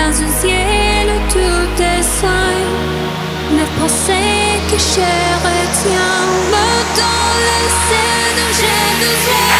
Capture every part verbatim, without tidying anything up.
Dans un ciel où tout est sain, ne pensez que je retiens me dans le ciel dont j'ai besoin.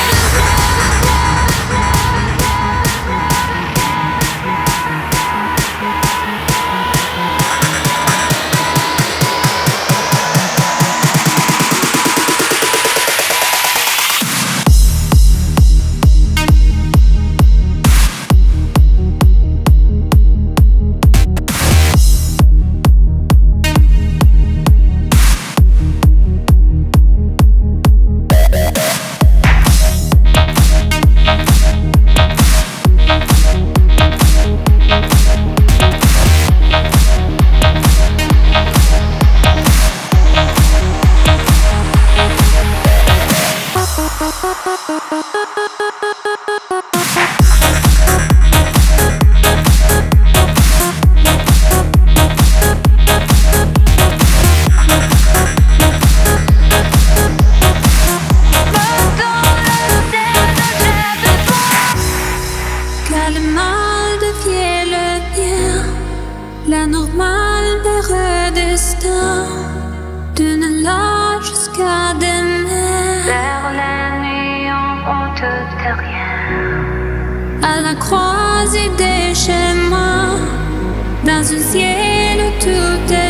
La normale vers destin, d'une là jusqu'à demain. Vers la nuit, on compte de rien. À la croisée des chemins, dans un ciel où tout est